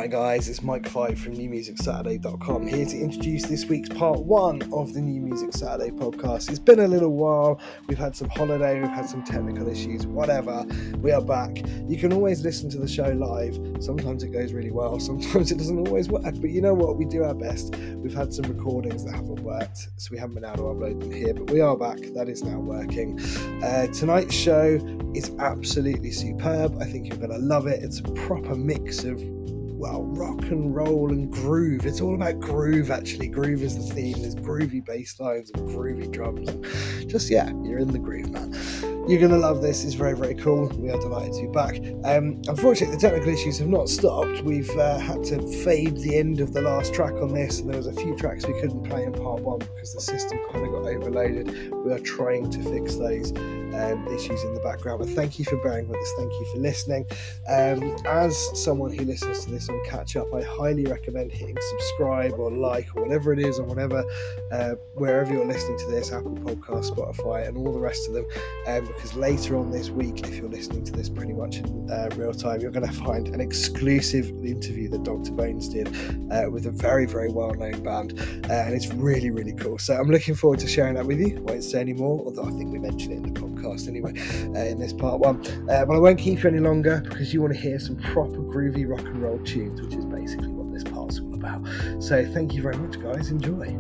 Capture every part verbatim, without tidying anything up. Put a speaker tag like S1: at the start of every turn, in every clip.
S1: Hi guys, it's Mike Five from New Music Saturday dot com here to introduce this week's part one of the New Music Saturday podcast. It's been a little while, we've had some holiday, we've had some technical issues, whatever, we are back. You can always listen to the show live. Sometimes it goes really well, sometimes it doesn't always work, but you know what, we do our best. We've had some recordings that haven't worked, so we haven't been able to upload them here, but we are back, that is now working. Uh, tonight's show is absolutely superb. I think you're going to love it. It's a proper mix of, well, rock and roll and groove. It's all about groove, actually. Groove is the theme. There's groovy bass lines and groovy drums. And just, yeah, you're in the groove, man. You're going to love this. It's very, very cool. We are delighted to be back. Um, unfortunately, the technical issues have not stopped. We've uh, had to fade the end of the last track on this, and there was a few tracks we couldn't play in part one because the system kind of got overloaded. We are trying to fix those um, issues in the background. But thank you for bearing with us. Thank you for listening. Um, as someone who listens to this on Catch Up, I highly recommend hitting subscribe or like or whatever it is, or whatever, uh, wherever you're listening to this, Apple Podcasts, Spotify, and all the rest of them. Um, because later on this week, if you're listening to this pretty much in uh, real time, you're going to find an exclusive interview that Doctor Bones did uh, with a very, very well-known band, uh, and it's really, really cool. So I'm looking forward to sharing that with you. I won't say any more, although I think we mentioned it in the podcast anyway, uh, in this part one. Uh, but I won't keep you any longer because you want to hear some proper groovy rock and roll tunes, which is basically what this part's all about. So thank you very much, guys. Enjoy.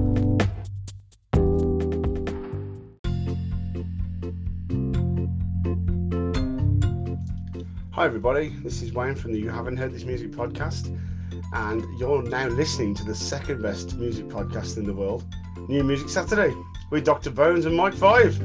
S2: Hi everybody, this is Wayne from the You Haven't Heard This Music podcast, and you're now listening to the second best music podcast in the world, New Music Saturday, with Doctor Bones and Mike Five.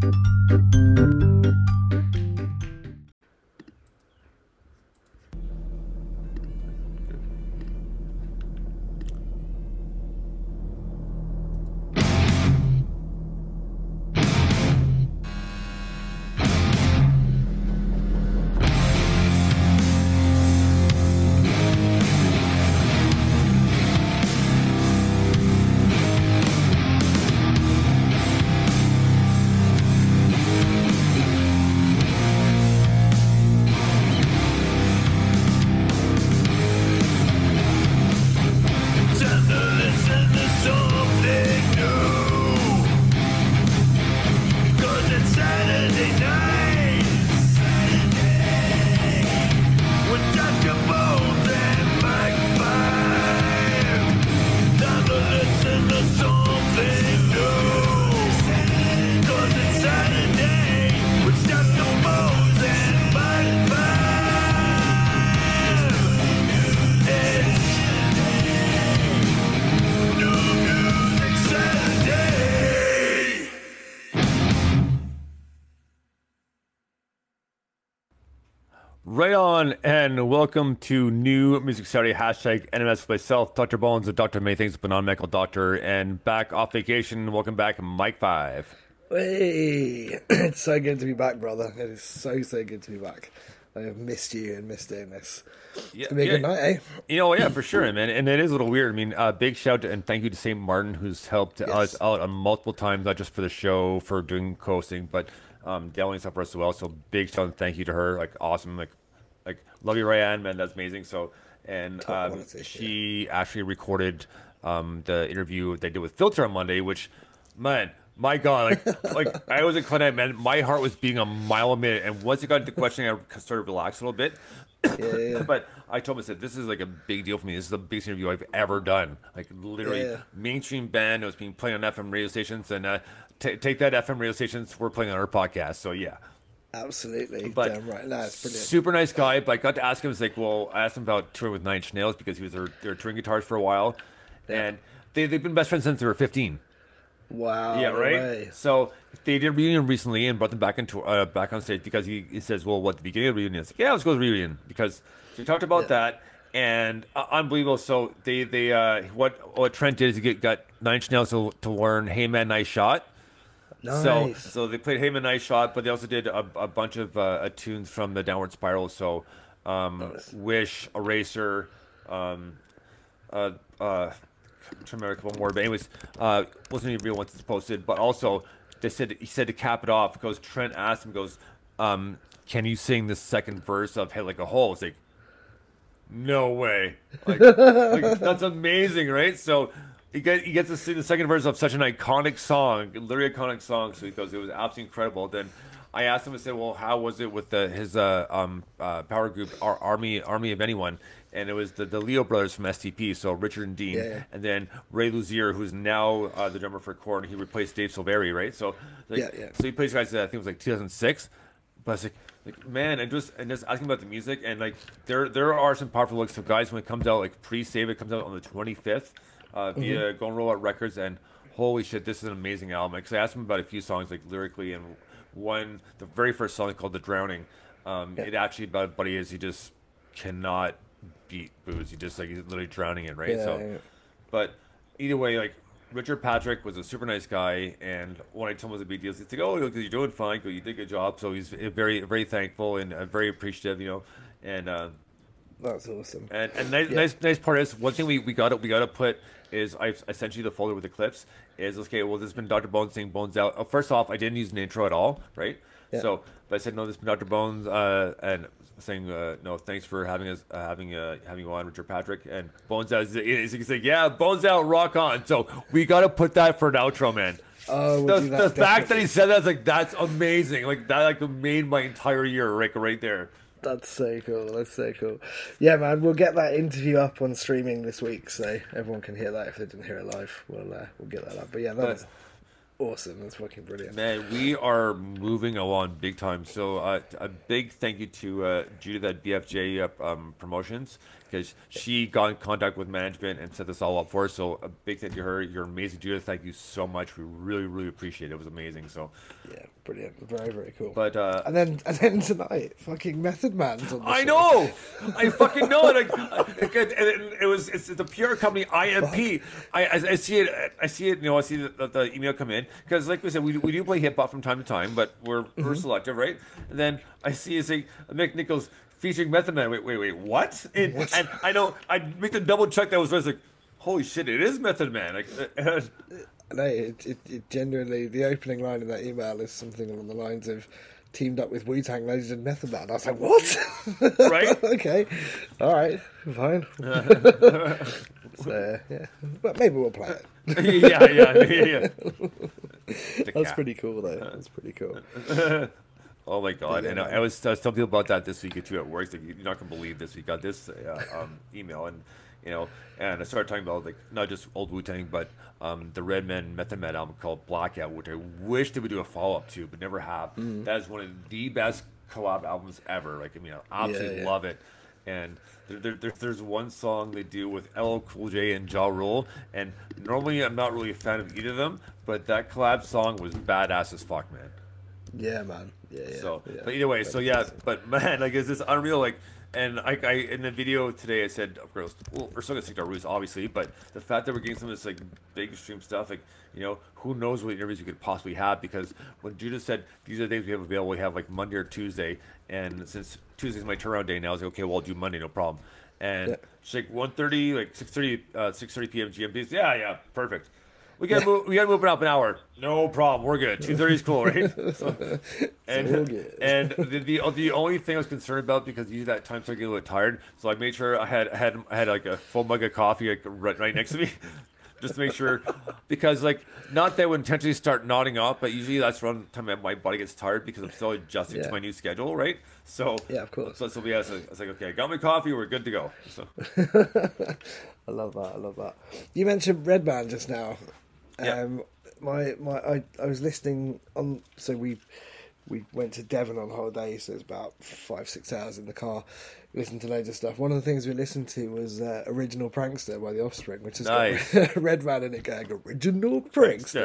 S3: Right on, and welcome to New Music Saturday, hashtag N M S with myself, Doctor Bones, and Doctor Many Things, but non-medical doctor, and back off vacation. Welcome back, Mike Five.
S1: Hey, it's so good to be back, brother. It is so, so good to be back. I have missed you and missed doing this. It's
S3: Yeah,
S1: going to be a
S3: yeah.
S1: good night, eh?
S3: You know, yeah, for sure, man. And it is a little weird. I mean, uh, big shout and thank you to Saint Martin, who's helped
S1: Yes.
S3: us out on multiple times, not just for the show, for doing co-hosting, but um, downloading stuff for us as well. So big shout and thank you to her. Like, awesome. Like, like love you, Ryan, man. That's amazing. So, and
S1: Top
S3: um,
S1: quality,
S3: she actually recorded um, the interview they did with Filter on Monday, which, man, my God, like, like I was in Clint, man. My heart was beating a mile a minute, and once it got into questioning, I started to relax a little bit.
S1: Yeah, yeah.
S3: But I told him, I said, this is like a big deal for me. This is the biggest interview I've ever done. Like, literally,
S1: Yeah.
S3: mainstream band. It was being played on F M radio stations, and uh, t- take that F M radio stations. We're playing on our podcast. So yeah.
S1: Absolutely.
S3: But
S1: Damn right. No, it's brilliant.
S3: super nice guy. But I got to ask him, it's like, well, I asked him about touring with Nine Inch Nails because he was their, their touring guitarist for a while,
S1: Yeah.
S3: and they they've been best friends since they were fifteen.
S1: Wow.
S3: Yeah,
S1: no
S3: right.
S1: way.
S3: So they did a reunion recently and brought them back into uh, back on stage because he, he says, well, what the beginning of the reunion is? Like, yeah, let's go to the reunion because we talked about
S1: Yeah.
S3: that and uh, unbelievable. So they they uh, what what Trent did is he get, got Nine Inch Nails to, to learn "Hey Man, Nice Shot."
S1: Nice.
S3: So so they played "Hey Man, Nice Shot," but they also did a, a bunch of uh, tunes from the Downward Spiral. So um,
S1: Nice.
S3: "Wish," "Eraser," um, uh, uh, I'm trying to remember a couple more, but anyways, uh, wasn't even real once it's posted. But also, they said he said to cap it off because Trent asked him, goes, um, "Can you sing the second verse of Hit Like a Hole?" It's like, no way. Like, like that's amazing, right? So he get he gets to sing the second verse of such an iconic song, literally iconic song. So he goes, it was absolutely incredible. Then I asked him, I said, well, how was it with the, his uh, um, uh, power group, our Army Army of Anyone? And it was the, the Leo brothers from S T P, so Richard and Dean,
S1: Yeah, yeah.
S3: and then Ray Luzier, who's now uh, the drummer for Korn. He replaced Dave Silveri, right? So, like,
S1: Yeah, yeah.
S3: so he plays guys that I think it was like two thousand six. But I was like, like man, and just and just asking about the music, and like there there are some powerful looks of guys when it comes out, like pre-save, it comes out on the twenty-fifth uh, via
S1: Mm-hmm.
S3: Golden Robot Records, and holy shit, this is an amazing album. Because I asked him about a few songs, like lyrically, and one, the very first song called "The Drowning," um,
S1: Yeah.
S3: it actually about a buddy is he just cannot beat booze. He just like he's literally drowning it, right?
S1: Yeah,
S3: so,
S1: yeah.
S3: but either way, like Richard Patrick was a super nice guy, and when I told him it was a big deal, he's like, "Oh, look, you're doing fine. You did a good job." So he's very, very thankful and uh, very appreciative, you know. And uh,
S1: That's awesome.
S3: and and nice,
S1: Yeah.
S3: nice, nice part is one thing we we got to we got to put is I I sent you the folder with the clips. Is okay. Well, this has been Doctor Bones saying Bones out. Oh, first off, I didn't use an intro at all, right?
S1: Yeah.
S3: So, but I said no. This has been Doctor Bones, uh, and saying uh, no. Thanks for having us, uh, having uh, having you on, Richard Patrick, and Bones out. Is, is, is like, yeah, Bones out, rock on. So we got to put that for an outro, man.
S1: Oh, we'll
S3: the
S1: do that,
S3: the fact that
S1: definitely.
S3: he said that's like that's amazing. Like that like made my entire year, right, right there.
S1: That's so cool. That's so cool. Yeah, man, we'll get that interview up on streaming this week, so everyone can hear that if they didn't hear it live. We'll uh, we'll get that up. But yeah, that
S3: But-
S1: was awesome. That's fucking brilliant.
S3: Man, we are moving along big time. So uh, a big thank you to uh, Judith at B F J uh, um, Promotions, because she got in contact with management and set this all up for us. So a big thank you to her. You're amazing, Judith. Thank you so much. We really, really appreciate it. It was amazing. So,
S1: Yeah, brilliant. Very, very cool.
S3: but uh,
S1: and then and then tonight, fucking Method Man's on the
S3: I
S1: show.
S3: know, I fucking know it. Like, it, it, it was it's the P R company I M P. I, I I see it. I see it. You know, I see the, the email come in because, like we said, we, we do play hip hop from time to time, but we're we're selective, right? And then I see it's like Mick Nichols featuring Method Man. Wait, wait, wait, what? And,
S1: What?
S3: and I know I make the double check. That was, I was like, holy shit, it is Method Man. Like, uh,
S1: No, it, it, it genuinely, the opening line of that email is something along the lines of teamed up with Wu-Tang Legend and Method Man. I was like, what?
S3: Right?
S1: Okay. All right. Fine. so, yeah. But maybe we'll play it.
S3: yeah, yeah, yeah, yeah. The
S1: That's
S3: cat.
S1: pretty cool, though. That's pretty cool.
S3: Oh my god!
S1: Yeah,
S3: and I,
S1: man.
S3: I was, I was telling people about that this week too at work. Like, you're not gonna believe this. We got this uh, um, email, and you know, and I started talking about like not just old Wu Tang, but um, the Redman Method Man album called Blackout, which I wish they would do a follow up to, but never have.
S1: Mm-hmm.
S3: That is one of the best collab albums ever. Like, I mean, I absolutely
S1: Yeah, yeah.
S3: love it. And there, there, there, there's one song they do with L L Cool J and Ja Rule, and normally I'm not really a fan of either of them, but that collab song was badass as fuck, man.
S1: Yeah, man. Yeah, yeah.
S3: So,
S1: yeah.
S3: but either way, so yeah, but man, like, it's this unreal, like, and I, I in the video today, I said, of course, well, we're still gonna stick to our roots, obviously, but the fact that we're getting some of this like big stream stuff, like, you know, who knows what interviews we could possibly have? Because when Judah said these are the days we have available, we have like Monday or Tuesday, and since Tuesday's my turnaround day now, I was like, okay, well, I'll do Monday, no problem. And
S1: Yeah.
S3: she's like one thirty, like six thirty, uh, six thirty p.m. G M T. Yeah, yeah, perfect. We gotta move. We gotta move it up an hour. No problem. We're good. Two thirty is cool, right? So, and
S1: all good.
S3: and the, the the only thing I was concerned about, because usually that time started getting a little tired, so I made sure I had I had I had like a full mug of coffee like right, right next to me, just to make sure, because like not that I would intentionally start nodding off, but usually that's around the time my body gets tired because I'm still adjusting
S1: Yeah.
S3: to my new schedule, right? So
S1: Yeah, of course.
S3: So, so yeah, so I was like, okay, I got my coffee, we're good to go. So
S1: I love that. I love that. You mentioned Redman just now.
S3: Yeah.
S1: Um, my my I, I was listening on. So we we went to Devon on holiday. So it's about five six hours in the car. We listened to loads of stuff. One of the things we listened to was uh, "Original Prankster" by The Offspring, which has
S3: Nice.
S1: got Redman in it going "Original Prankster."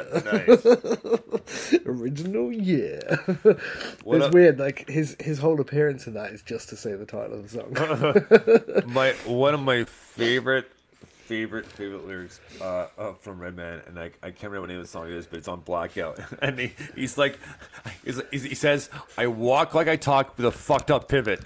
S3: nice.
S1: Original, yeah.
S3: What
S1: it's
S3: up-
S1: weird. Like his his whole appearance in that is just to say the title of the song.
S3: my one of my favorite favorite favorite lyrics uh, uh from Redman, and I, I can't remember what name of the song it is, but it's on Blackout, and he, he's like he's, he's, he says, I walk like I talk with a fucked up pivot.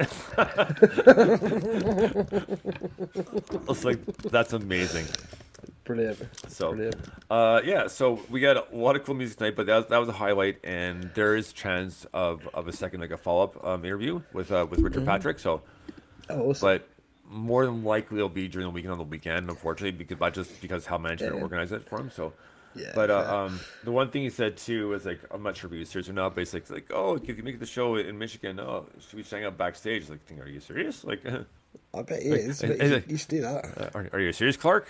S3: It's like, that's amazing.
S1: Brilliant.
S3: So,
S1: Brilliant.
S3: uh, yeah, so we got a lot of cool music tonight, but that was, that was a highlight, and there is chance of, of a second, like a follow up um, interview with uh, with Richard Patrick. So,
S1: Oh, awesome.
S3: but more than likely it'll be during the weekend on the weekend, unfortunately, because but just because how management
S1: Yeah.
S3: organized it for him. So,
S1: Yeah,
S3: but uh,
S1: fair.
S3: um, the one thing he said too was like, I'm not sure if he was serious or not, but he's like, like, oh, if you make the show in Michigan, oh, should we hang out backstage? Like, think, are you serious? Like, uh,
S1: I bet he
S3: like,
S1: is.
S3: is-
S1: But
S3: is
S1: you,
S3: it-
S1: you should do that.
S3: are, are you serious, Clark?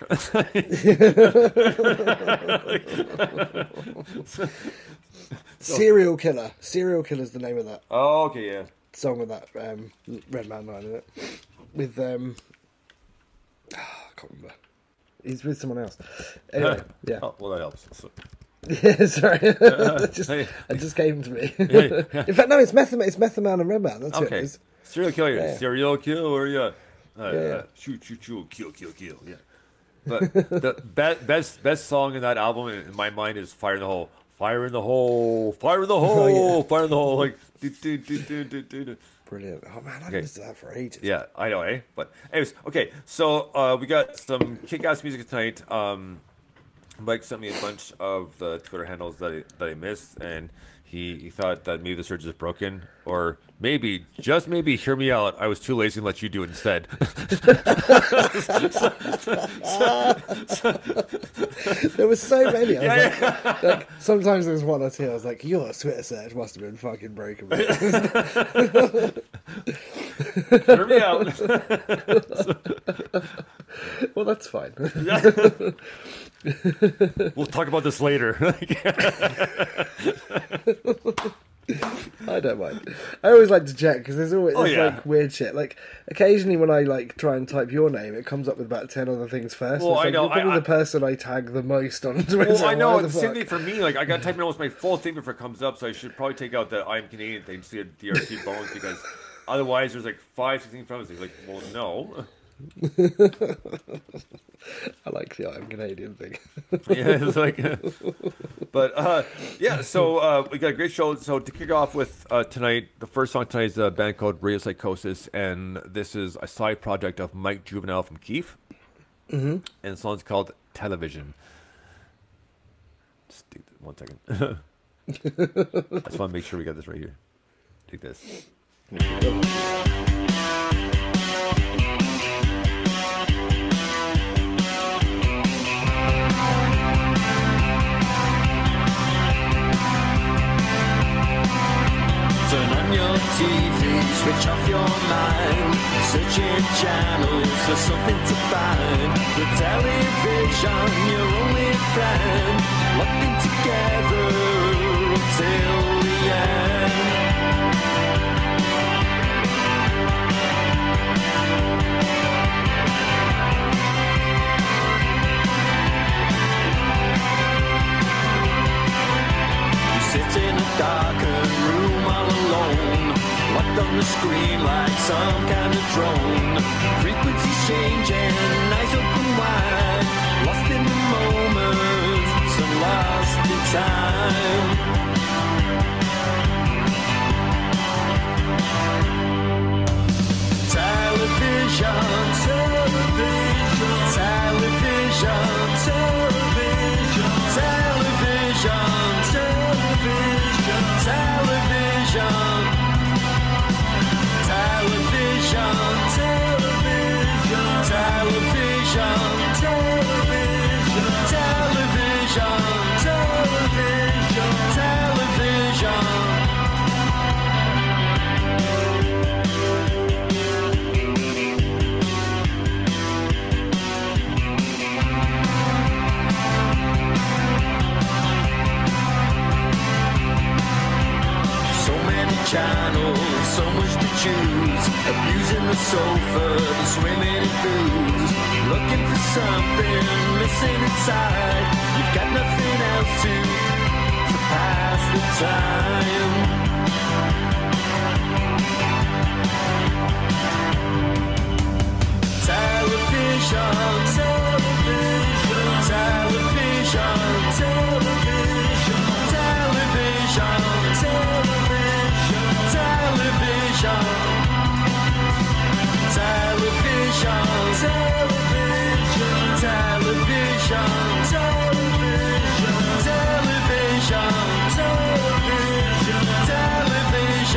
S1: Serial Killer. Serial Killer's the name of that
S3: Oh, okay, yeah.
S1: song with that um, Red Man line in it. With um, I can't remember. He's with someone else. Anyway, yeah.
S3: Oh, well, that helps. So,
S1: Yeah, sorry. That just,
S3: hey.
S1: it just came to me.
S3: Yeah, yeah.
S1: In fact, no, it's Method Man. It's Method Man and Red Man. That's
S3: okay.
S1: it. It's,
S3: Serial killer,
S1: Yeah.
S3: serial killer, yeah. Uh,
S1: Yeah,
S3: yeah.
S1: yeah.
S3: Shoot, shoot, shoot, kill, kill, kill, yeah. But the be- best best song in that album in my mind is "Fire in the Hole." Fire in the hole, fire in the hole,
S1: Oh, yeah.
S3: fire in the hole. Like, do, do, do, do, do, do, do.
S1: brilliant. Oh man, I've
S3: Okay.
S1: listened to that for ages.
S3: Yeah, I know, eh? But anyways, okay. So uh, we got some kick-ass music tonight. Um, Mike sent me a bunch of the Twitter handles that I, that I missed, and he, he thought that maybe the surge is broken, or maybe, just maybe, hear me out. I was too lazy to let you do it instead.
S1: There was so many. I was
S3: Yeah,
S1: like, like, sometimes there's one or two. I was like, your Twitter search must have been fucking broken.
S3: Hear me out.
S1: Well, that's fine.
S3: We'll talk about this later.
S1: I don't mind. I always like to check because there's always
S3: Oh,
S1: there's,
S3: yeah.
S1: like weird shit. Like occasionally when I like try and type your name, it comes up with about ten other things first.
S3: Well,
S1: It's
S3: I
S1: like,
S3: know,
S1: You're probably
S3: I- I-
S1: the person I tag the most on Twitter.
S3: Well, I know.
S1: Why
S3: The
S1: the
S3: same
S1: fuck?
S3: thing for me. Like, I got to type in almost my full thing before it comes up, so I should probably take out the I'm Canadian thing to see a D R C bones because otherwise there's like five, sixteen from us. Like, well, no.
S1: I like the I'm Canadian thing.
S3: Yeah, it's like, but uh, yeah. So uh, we got a great show. So to kick off with uh, tonight, the first song tonight is a band called Radio Psychosis, and this is a side project of Mike Juvenile from Keith, mm-hmm. and the song's called Television. Just take one second. I just want to make sure we got this right here. Take this.
S4: Turn on your T V, switch off your mind. Searching channels for something to find. The television, your only friend. Locked in together until the end. You sit in a darkened room all alone, locked on the screen like some kind of drone. Frequency changing, eyes open wide, lost in the moment, and lost in time. Television, television, television, television, television, television, television, television, television, television, television, television, television, television. So many channels, so much to choose. Abusing the sofa, the swimming in booze. Looking for something missing inside. You've got nothing else to, to pass the time. Television, television, television, television, television, television, television, television, television, television, television, television, television, television.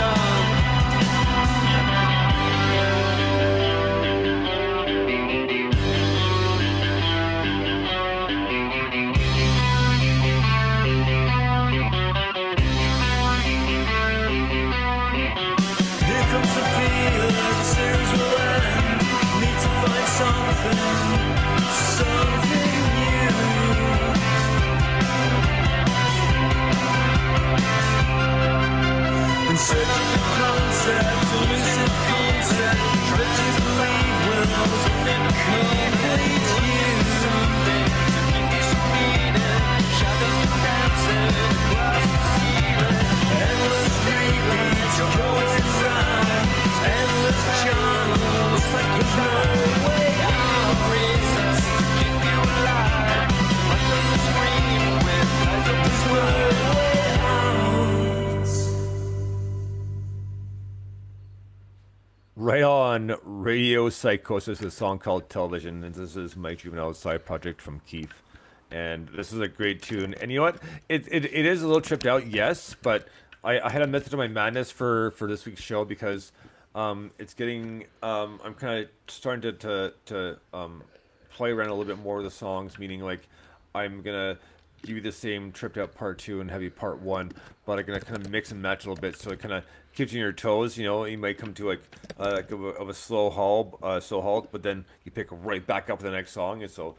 S3: Right on Radio Psychosis, a song called Television, and this is Mike Juvenile's side project from Keith. And this is a great tune. And you know what? It it, it is a little tripped out, yes, but I, I had a method to my madness for, for this week's show because um, it's getting, um, I'm kind of starting to, to, to um, play around a little bit more with the songs, meaning like I'm going to give you the same tripped out part two and heavy part one, but I'm going to kind of mix and match a little bit so it kind of keeps you on your toes. You know, you might come to like uh, like of a, of a slow halt, uh, slow halt, but then you pick right back up with the next song. And so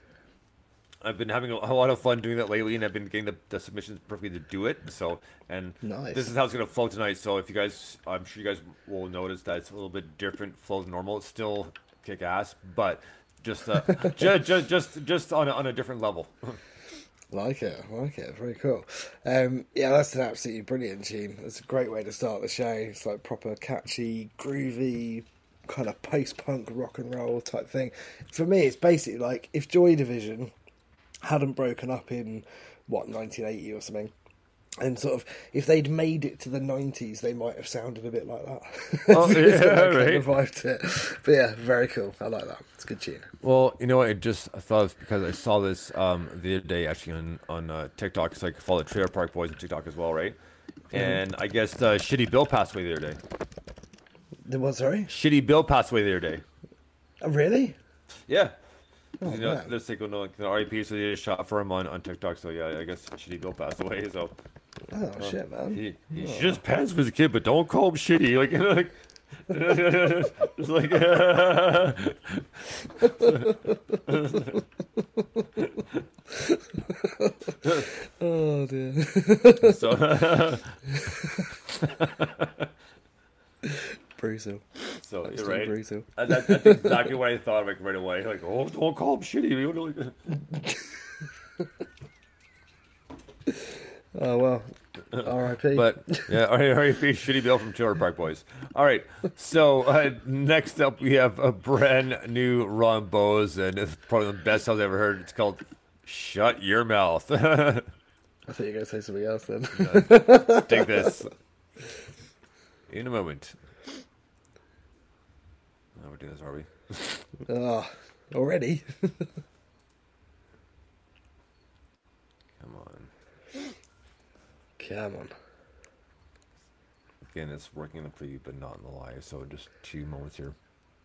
S3: I've been having a, a lot of fun doing that lately, and I've been getting the, the submissions perfectly to do it. So, and
S1: nice.
S3: This is how it's gonna flow tonight. So if you guys, I'm sure you guys will notice that it's a little bit different flow than normal. It's still kick ass, but just uh, just, just just just on a, on a different level.
S1: Like it, like it, very cool. Um, yeah, that's an absolutely brilliant tune. It's a great way to start the show. It's like proper catchy, groovy, kind of post-punk rock and roll type thing. For me, it's basically like if Joy Division hadn't broken up in, what, nineteen eighty or something, and sort of, if they'd made it to the nineties, they might have sounded a bit like that.
S3: Oh,
S1: It's
S3: yeah,
S1: got that kind
S3: right.
S1: of vibe to it. But yeah, very cool. I like that. It's a good tune.
S3: Well, you know what? I just I thought it's because I saw this um, the other day actually on on uh, TikTok. Because I follow the Trailer Park Boys on TikTok as well, right? And I guess uh, Shitty Bill passed away the other day.
S1: The what, sorry?
S3: Shitty Bill passed away the other day.
S1: Oh, really?
S3: Yeah.
S1: Oh,
S3: you know,
S1: man.
S3: let's take a look. The R I P, so they did a shot for him on, on TikTok. So yeah, I guess Shitty Bill passed away. So
S1: Oh, shit, man.
S3: he, he
S1: Oh.
S3: just passed as a kid, but don't call him Shitty. Like, you know, like it's like.
S1: Oh, dear.
S3: so.
S1: Brutal.
S3: So
S1: That's
S3: you're
S1: still
S3: right.
S1: brutal.
S3: Uh, that, that's exactly what I thought like right away. Like, oh, don't call him Shitty. You know, like-
S1: Oh, well. R I P.
S3: But yeah, R I P Shitty Bill from Trailer Park Boys. All right, so uh, next up we have a brand new Ron Bowes, and it's probably the best I've ever heard. It's called "Shut Your Mouth."
S1: I thought you were going to say something else then.
S3: Take this in a moment. Oh, we're doing this, are we?
S1: Oh, already?
S3: Come on.
S1: Come on.
S3: Again, it's working in the preview, but not in the live. So just two moments here.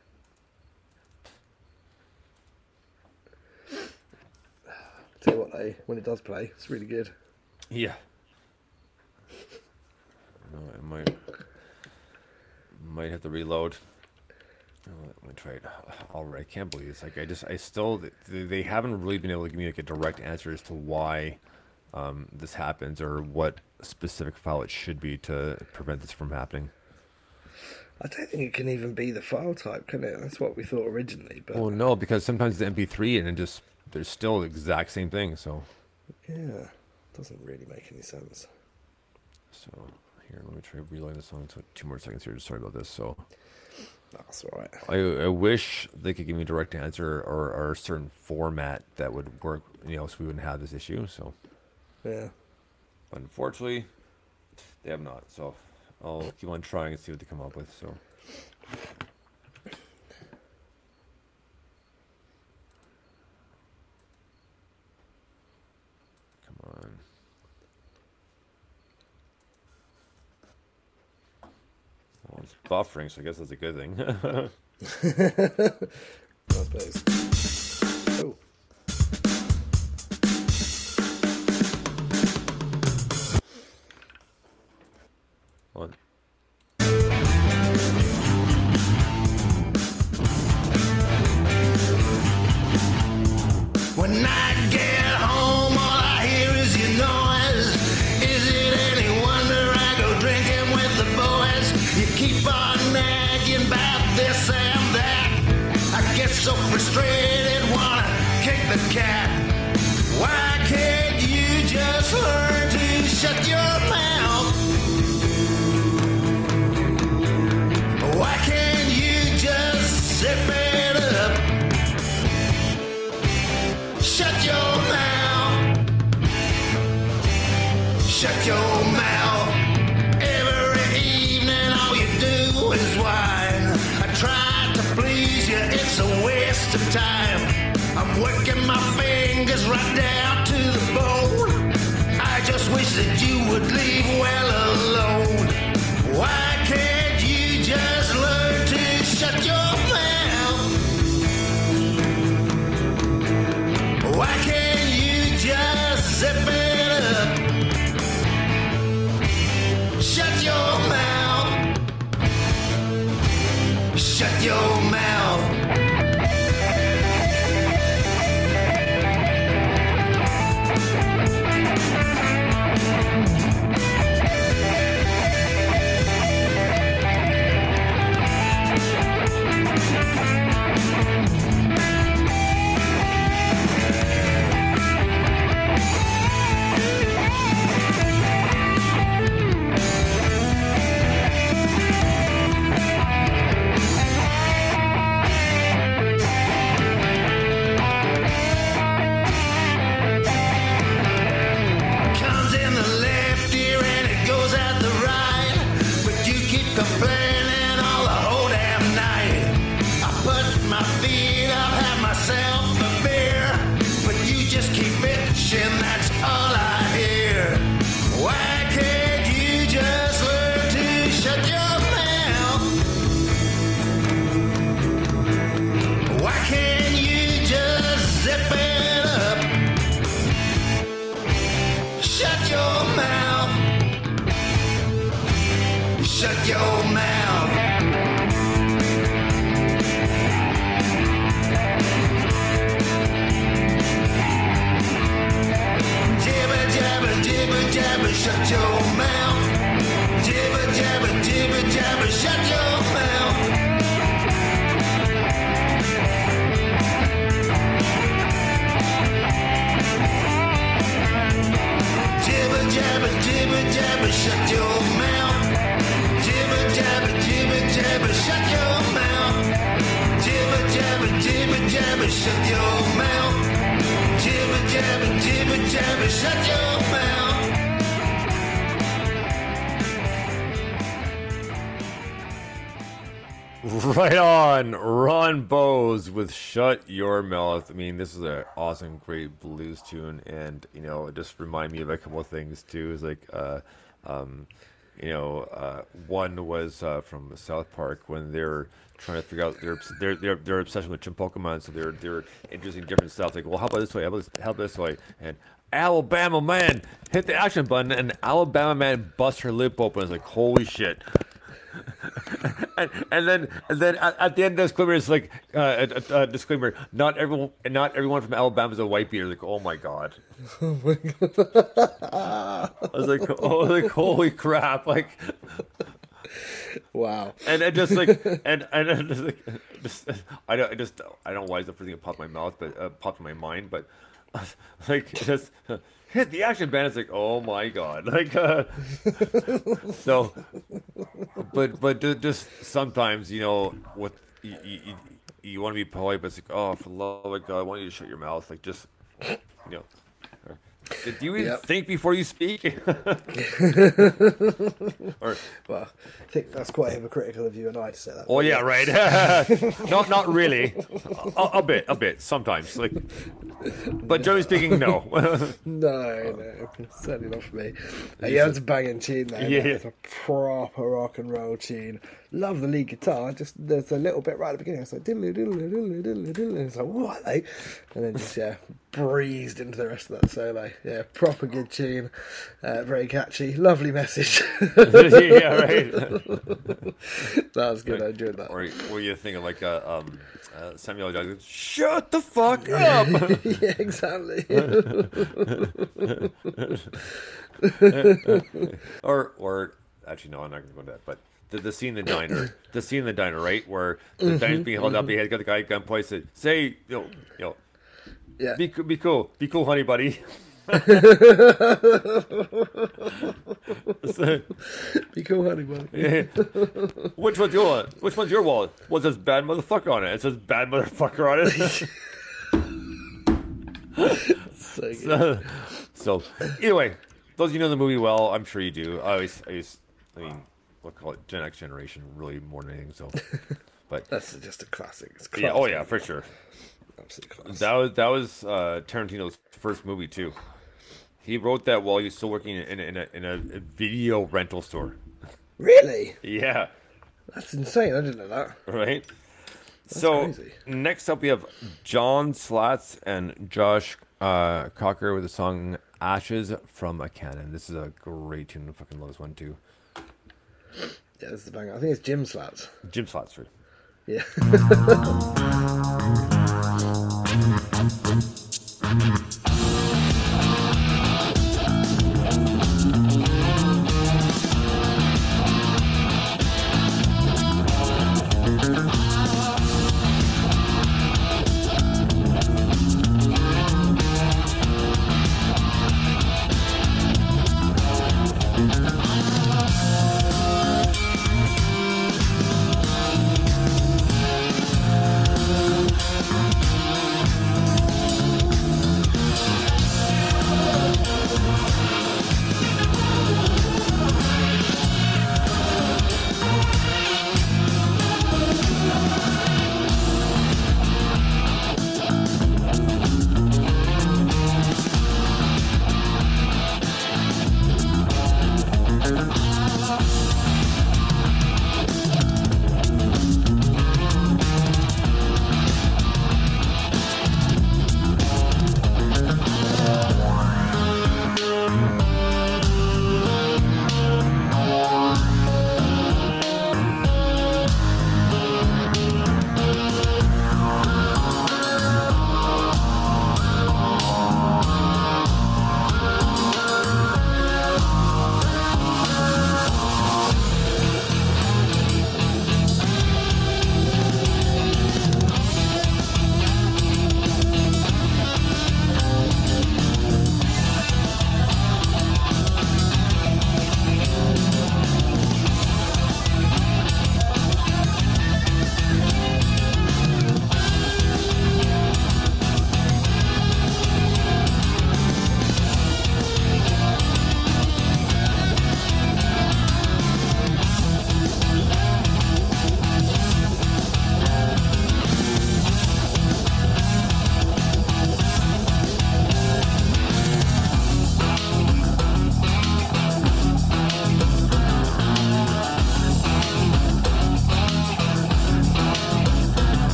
S1: Tell you what, though, when it does play, it's really good.
S3: Yeah. No, I might might have to reload. Oh, let me try it. Alright, I can't believe it's like I just I still they, they haven't really been able to give me like a direct answer as to why um, this happens or what specific file it should be to prevent this from happening.
S1: I don't think it can even be the file type, can it? That's what we thought originally, but
S3: Well, no, because sometimes the M P three and it just there's still the exact same thing. So
S1: yeah, doesn't really make any sense.
S3: so here, let me try reloading the song. So two more seconds here. Just sorry about this. So.
S1: That's all right.
S3: I, I wish they could give me a direct answer or, or a certain format that would work, you know, so we wouldn't have this issue. So,
S1: Yeah.
S3: but unfortunately, they have not. So, I'll keep on trying and see what they come up with. So, come on. Well, it's buffering, so I guess that's a good thing.
S1: I suppose. Oh.
S3: One.
S5: When I get home, all I hear is your noise. Is it any wonder I go drinking with the boys? cat. Why can't you just learn to shut your mouth? Why can't you just zip it up? Shut your mouth. Shut your mouth. Every evening all you do is whine. I tried to please you, it's a waste of time. I'm working my fingers right down to the bone. I just wish that you would leave well alone. Why can't you just learn to shut your mouth? Why can't you just zip it up? Shut your mouth. Shut your mouth. Comes in the left ear and it goes out the right, but you keep complaining all the whole damn night. I put my feet up, have myself a beer, but you just keep bitching, that's all I hear. Why can't you just learn to shut your mouth? Why can't you just zip it up? Shut your mouth. Shut your mouth. Jibber jabber jibber jabber, shut your mouth. Jibber jabber jibber jabber, shut your mouth. Jibber jabber jibber jabber, shut your mouth. Jibber jabber jibber jabber, shut your mouth. Jibber jabber jibber jabber, shut your mouth. Jibber jabber jibber jabber, shut your mouth.
S3: Right on, Ron Bowes with "Shut Your Mouth." I mean, this is an awesome, great blues tune, and you know, it just reminded me of a couple of things too. It's like, uh, um, you know, uh, one was uh, from South Park when they're trying to figure out their their their, their obsession with Pokemon, so they're they're introducing different stuff. Like, well, how about this way? How about this, how about this way? And Alabama Man hit the action button, and Alabama Man busts her lip open. It's like, holy shit. and, and then, and then at, at the end of the disclaimer, it's like uh, a, a, a disclaimer: not everyone, not everyone from Alabama is a white beater. Like, oh my god!
S1: Oh my god.
S3: I was like, oh, like holy crap! Like,
S1: Wow.
S3: and and just like, and and, and just like, just, I don't, I just, I don't know why the first thing that popped in my mouth, but uh, popped in my mind, but like just. Hit the action band. It's like, oh my god, like, uh, so, but but ju- just sometimes, you know, with you, you, you want to be polite, but it's like, oh, for the love of God, I want you to shut your mouth, like, just, you know. Do you even
S1: Yep.
S3: think before you speak? Or,
S1: Well, I think that's quite hypocritical of you and I to say that.
S3: oh yeah, right. not not really. A, a bit, a bit, sometimes. Like, but generally speaking, no.
S1: No, no, certainly not for me. Uh, yeah, it's a banging tune, though.
S3: Yeah.
S1: It's a proper rock and roll tune. Love the lead guitar. Just there's a little bit right at the beginning. It's like diddly diddly diddly diddly diddly. It's like what, like, and then just yeah, breezed into the rest of that solo. Yeah, proper good tune. Uh, very catchy. Lovely message.
S3: Yeah, right.
S1: That was good. I enjoyed that.
S3: Or were you thinking like uh, um, uh, Samuel L. Jackson? Shut the fuck up.
S1: Yeah, exactly.
S3: or or actually no, I'm not going to go into that. But the, the scene in the diner, the scene in the diner, right, where the diner's being held up, he had got the guy at gunpoint, said, "Say, you know, you know,
S1: Yeah.
S3: Be co- be cool. Be cool, honey buddy. So,
S1: Be cool, honey, buddy.
S3: yeah. Which one's your wallet? Which one's your wallet? What says bad motherfucker on it? It says bad motherfucker on it.
S1: So good.
S3: so, so, anyway, those of you know the movie well, I'm sure you do. I always, I used, I mean, we'll call it Gen X generation, really more than anything. So, but
S1: That's just a classic. It's
S3: yeah, oh
S1: classic.
S3: yeah, for sure.
S1: Absolute classic.
S3: That was that was uh, Tarantino's first movie too. He wrote that while he was still working in a, in a, in a video rental store.
S1: Really?
S3: Yeah,
S1: That's insane. I didn't know that.
S3: right. so
S1: crazy.
S3: next up we have John Slatts and Josh uh, Cocker with the song "Ashes from a Cannon." This is a great tune. I fucking love this one too.
S1: Yeah, this is the banger. I think it's Jim Slats.
S3: Jim Slatts, right?
S1: Yeah.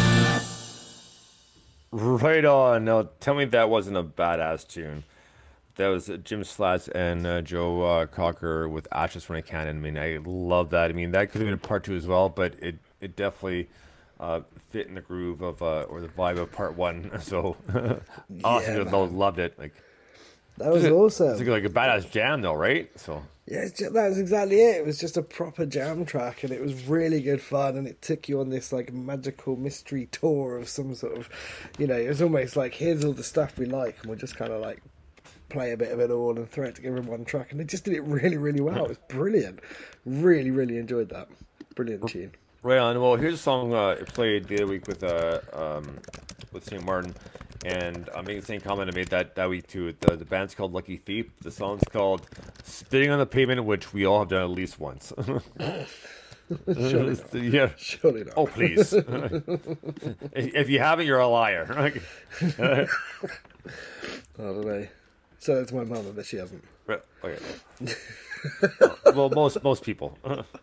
S3: Right on. Now, tell me that wasn't a badass tune. that was uh, Jim Slats and uh, Joe uh, Cocker with Ashes When I Can. And I mean, I love that. I mean, that could have been a part two as well, but it, it definitely uh, fit in the groove of, uh, or the vibe of part one. So, awesome.
S1: man.
S3: Loved it. Like,
S1: That was
S3: it's
S1: awesome.
S3: like, like a badass jam, though, right? So,
S1: Yeah, it's just, that was exactly it. It was just a proper jam track, and it was really good fun. And it took you on this like magical mystery tour of some sort of, you know, it was almost like here's all the stuff we like, and we'll just kind of like play a bit of it all and throw it together in one track. And they just did it really, really well. It was brilliant. Really, really enjoyed that. Brilliant tune.
S3: right on. Well, here's a song uh, I played the other week with uh, um, with Saint Martin. And I'm making the same comment I made that, that week too. The, the band's called Lucky Thief. The song's called Spitting on the Pavement, which we all have done at least once.
S1: Surely not.
S3: Yeah.
S1: Surely not.
S3: Oh, please. If you haven't, you're a liar.
S1: I don't know. So it's my mum, but she hasn't.
S3: Right, okay. Well, most most people.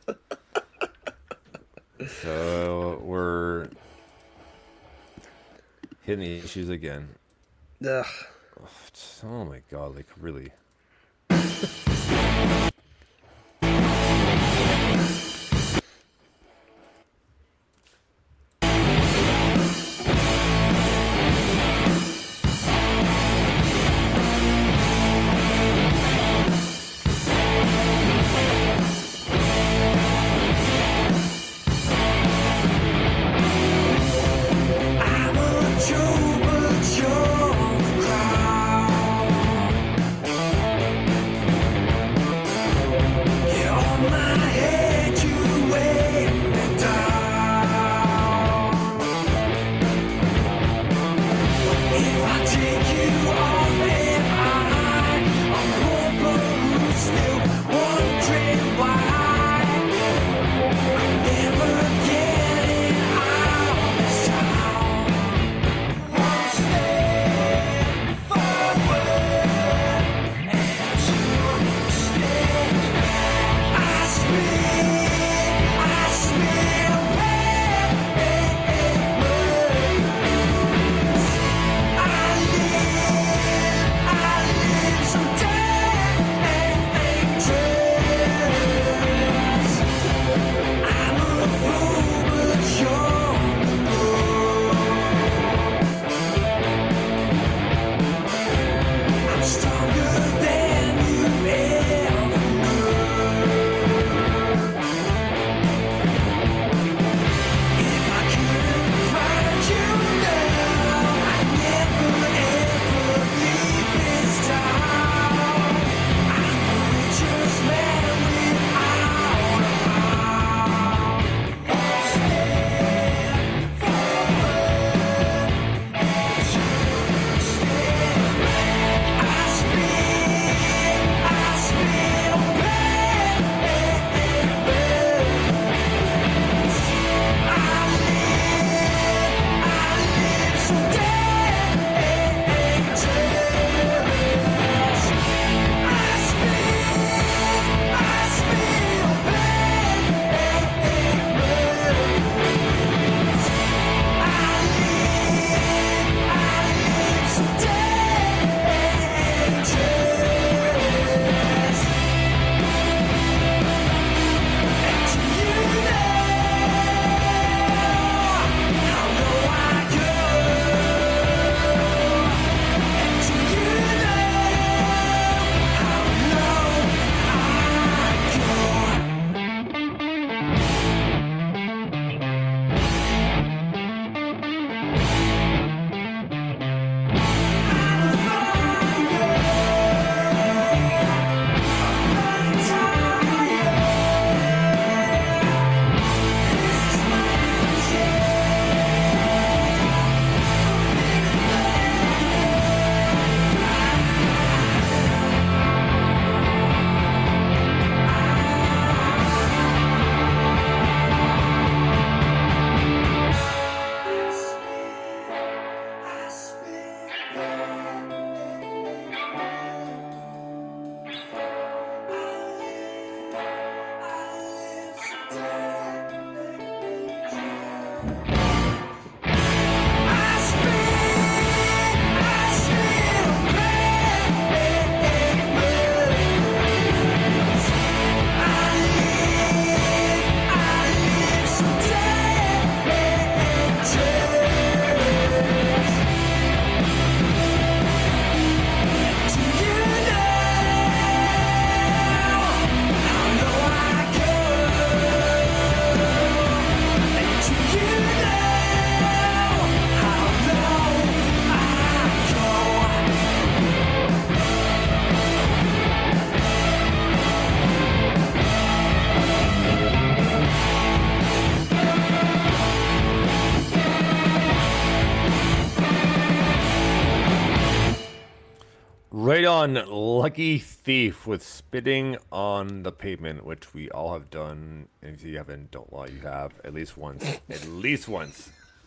S3: So we're hitting the issues again.
S1: Ugh.
S3: Oh my god, like really.
S5: I'm a Joe, but you're the crowd. You're on my head, you weigh me down. If I take you off and I, I'm poor who's still wondering why I'm never getting out of this town. One step forward and two steps back. I spin, I spin backwards. I live, I live so dangerous. I'm a fool, but you're the gold. I'm stronger than you've ever known. If I couldn't find you now, I'd never ever leave this town. I'm a richest man without a pound. One step forward and two steps back. I spin,
S3: Right on, Lucky Thief with Spitting on the Pavement, which we all have done. And if you haven't, don't lie, you have at least once. At least once.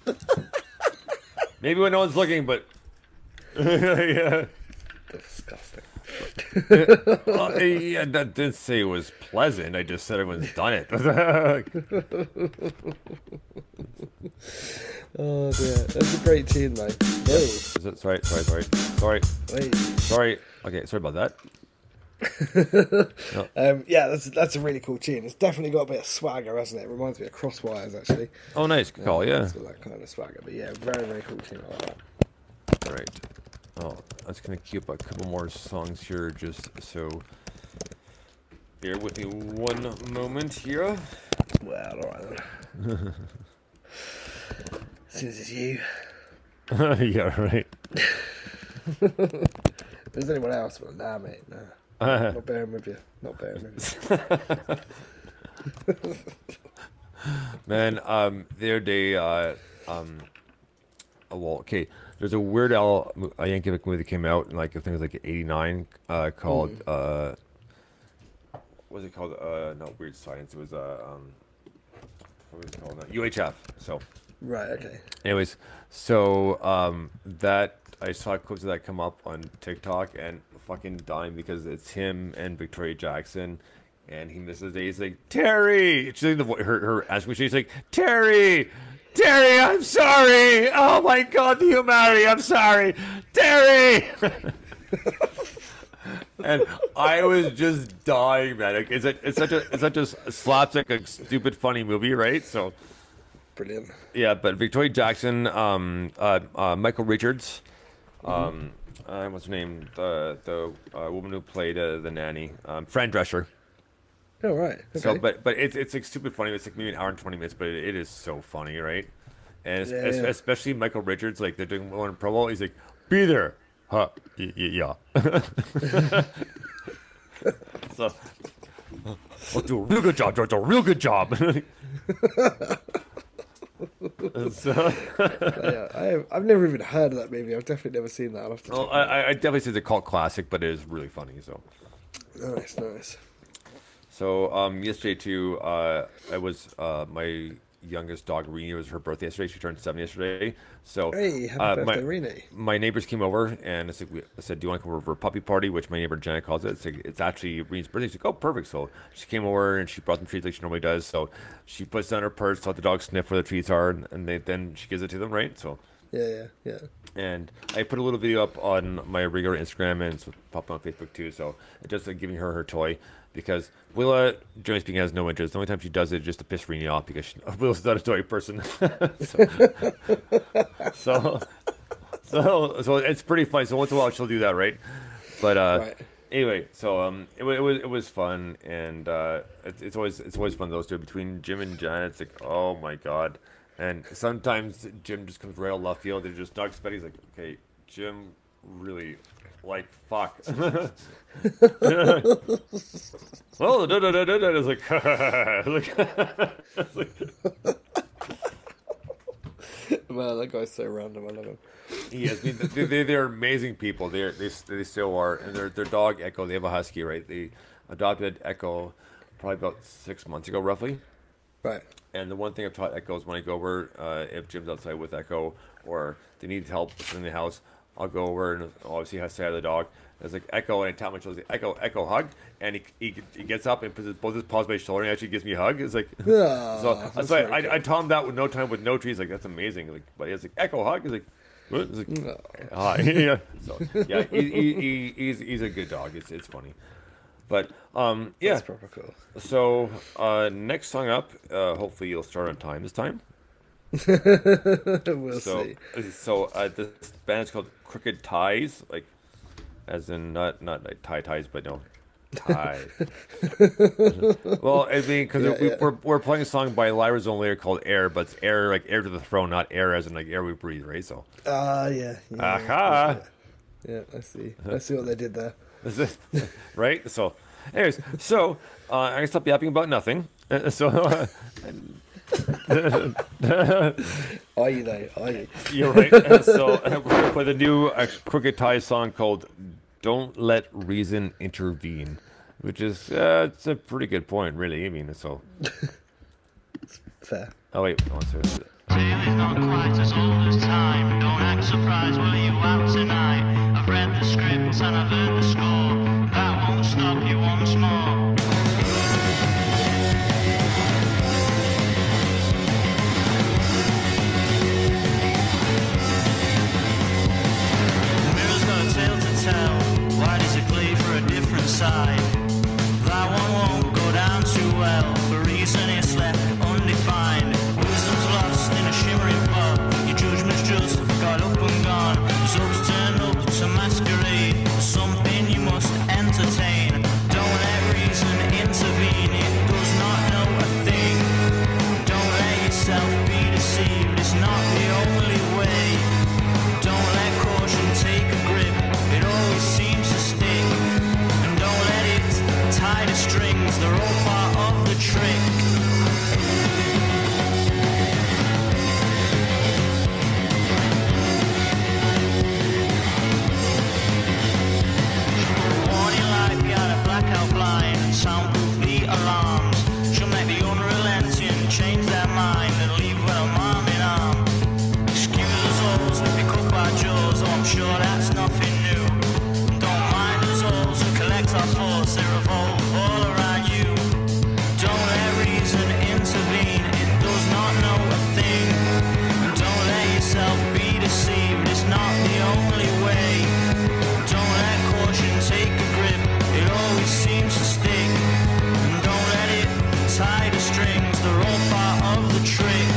S3: Maybe when no one's looking, but yeah.
S1: Disgusting.
S3: uh, yeah, that didn't say it was pleasant. I just said everyone's done it.
S1: Oh dear, that's a great tune, though. Whoa.
S3: Is it? Sorry, sorry, sorry, sorry,
S1: Wait.
S3: sorry. Okay, sorry about that. No.
S1: Um, yeah, that's that's a really cool tune. It's definitely got a bit of swagger, hasn't it? It reminds me of Crosswires, actually.
S3: Oh, nice. Good call, yeah.
S1: It's got that kind of swagger, but yeah, very, very cool tune. I like that.
S3: All right. Oh, I was going to keep a couple more songs here just so... Bear with me one moment here.
S1: Well, all right then. As soon as it's you.
S3: Yeah, right.
S1: If there's anyone else, well, nah, mate, nah.
S3: Uh,
S1: Not bearing with you. Not bearing with you.
S3: Man, um, the other day, uh, um, oh, well, okay, there's a Weird Al mo- a Yankovic movie that came out in, like, I think it was like eighty-nine, uh, called,
S1: Mm.
S3: uh, what was it called? Uh, not Weird Science, it was, uh, um, what was it called? Uh, U H F, so.
S1: Right, okay.
S3: Anyways, so, um, that, I saw clips of that come up on TikTok and fucking dying because it's him and Victoria Jackson, and he misses it. He's like, Terry! She's like, the, vo- her, her asking me, she's like, Terry! Terry, I'm sorry! Oh my god, the humanity, I'm sorry! Terry! And I was just dying, man. Like, it's, a, it's such a it's such a slapstick, like, stupid, funny movie, right? So,
S1: Brilliant.
S3: yeah, but Victoria Jackson, um, uh, uh, Michael Richards, um, uh, what's her name? The the uh, woman who played uh, the nanny, um, Fran Drescher.
S1: Oh, right. Okay.
S3: So, but but it's it's like stupid funny. It's like maybe an hour and twenty minutes, but it, it is so funny, right? And it's,
S1: Yeah,
S3: es-
S1: yeah.
S3: especially Michael Richards, like they're doing one promo. He's like, "Be there, huh? Y- y- yeah." So, I'll do a real good job, George. A real good job. And so,
S1: yeah, I have, I've never even heard of that movie. I've definitely never seen that. I'll have to
S3: well,
S1: check
S3: I, I I definitely say it's a cult classic, but it is really funny. So.
S1: it out. Nice, nice.
S3: So um, yesterday too, uh, I was uh, my youngest dog Rini. It was her birthday yesterday. She turned seven yesterday. So
S1: Hey, happy
S3: uh,
S1: birthday,
S3: my,
S1: Rini.
S3: my neighbors came over and I said, we, I said, "Do you want to come over for a puppy party?" Which my neighbor Jenna calls it. It's, like, it's actually Rini's birthday. She's like, "Oh, perfect." So she came over and she brought them treats like she normally does. So she puts down her purse, let the dog sniff where the treats are, and, and they, then she gives it to them, right? So.
S1: Yeah, yeah, yeah.
S3: And I put a little video up on my regular Instagram and it's popped on Facebook too. So just like giving her her toy because Willa, generally speaking, has no interest. The only time she does it is just to piss Rini off because she, Willa's not a toy person. so, so, so, so it's pretty funny. So once in a while she'll do that, right? But uh,
S1: Right.
S3: anyway, so um, it, wa- it was it was fun and uh, it's it's always it's always fun those two between Jim and Janet. It's like, oh my god. And sometimes Jim just comes right out of left field. They're just not expecting. He's like, okay, Jim, really, like, fuck. Oh, da da da da da. It's like, it's like
S1: Man, that guy's so random. I love him.
S3: he is. I mean, they, they, they're amazing people. They're, they they still are. And their their dog Echo. They have a husky, right? They adopted Echo probably about six months ago, roughly.
S1: Right.
S3: And the one thing I've taught Echo is when I go over, uh, if Jim's outside with Echo or they need help in the house, I'll go over and obviously has to have the dog. It's like Echo, and I tap my shoulder, Echo, Echo, hug, and he, he he gets up and puts his, both his paws by his shoulder and actually gives me a hug. It's like,
S1: Ah,
S3: so,
S1: that's
S3: so
S1: very
S3: I,
S1: good.
S3: I, I taught him that with no time with no trees. Like that's amazing. Like, but he's like Echo hug. He's like, what? He's like, hi. Yeah. So yeah, he, he, he, he's he's a good dog. It's it's funny. But um yeah.
S1: That's proper cool.
S3: So uh next song up, uh hopefully you'll start on time this time.
S1: We'll
S3: So
S1: see.
S3: so uh this band is called Crooked Ties, like as in not not like tie ties, but no tie. Well, I mean, because
S1: Yeah,
S3: we,
S1: yeah.
S3: we're we're playing a song by Lyra's Own Layer called Air, but it's air like air to the throne, not air as in like air we breathe, right? So
S1: Ah, yeah. yeah,
S3: aha.
S1: yeah. Yeah, I see. I see what they did there.
S3: Is it- right? So, anyways, so uh, I'm gonna stop yapping about nothing. Uh, So, uh,
S1: Are you though? Are you?
S3: you're right. Uh, so, uh, we're gonna play the new uh, Crooked Ties song called don't let reason intervene, which is uh, it's a pretty good point, really. I mean, so.
S1: Fair.
S3: Oh wait, no, it's, it's,
S6: Tale is not quite as old as time. Don't act surprised, were you out tonight? I've read the script and I've heard the score. That won't stop you once more. The mirror's got a tale to tell. Why does it play for a different side? That one won't go down too well. For reason it's left undefined. Wisdom's lost in a shimmering fog. Your judgment's just got up and gone. Subs turn up to masquerade. Something you must entertain. Don't let reason intervene. It does not know a thing. Don't let yourself be deceived. It's not the only way. Don't let caution take a grip. It always seems to stick. And don't let it tie the strings. They're all part of the trick. Warning light behind a blackout blind and soundproof the alarms. She'll make the unrelenting change their mind and leave with a arm in arm. Excuse us all as we pick up our jaws, oh I'm sure that's nothing new. Don't mind us all who collect our thoughts, they revolve all around you. Don't let reason intervene, it does not know a thing. Don't let yourself be deceived, it's not the only way. Don't let caution take a grip, it always seems to stick. And don't let it tie the strings, they're all part of the trick.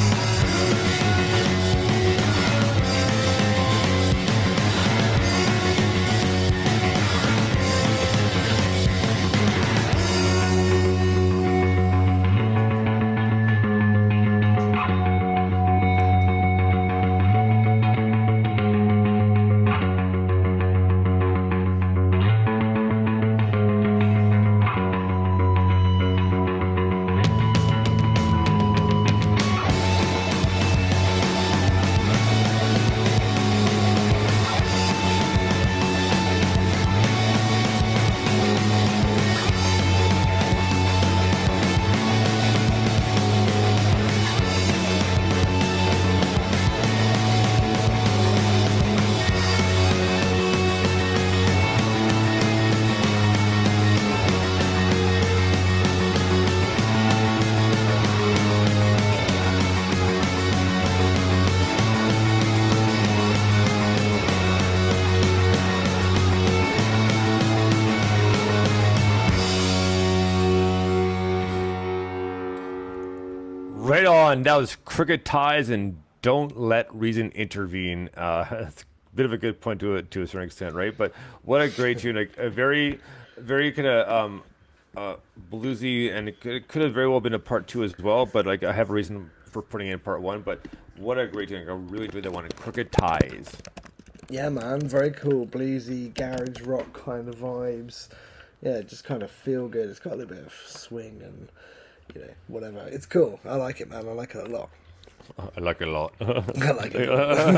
S3: right on. That was Crooked Ties and Don't Let Reason Intervene. Uh, it's a bit of a good point to a, to a certain extent, right? But what a great tune. Like, a very, very kind of um, uh, bluesy, and it could, it could have very well been a part two as well, but like I have a reason for putting it in part one. But what a great tune. I really enjoyed that one. Crooked Ties.
S1: Yeah, man, very cool, bluesy, garage rock kind of vibes. Yeah, just kind of feel good. It's got a little bit of swing and, you know, whatever. It's cool. I like it, man. I like it a lot.
S3: I like it a lot.
S1: I like it.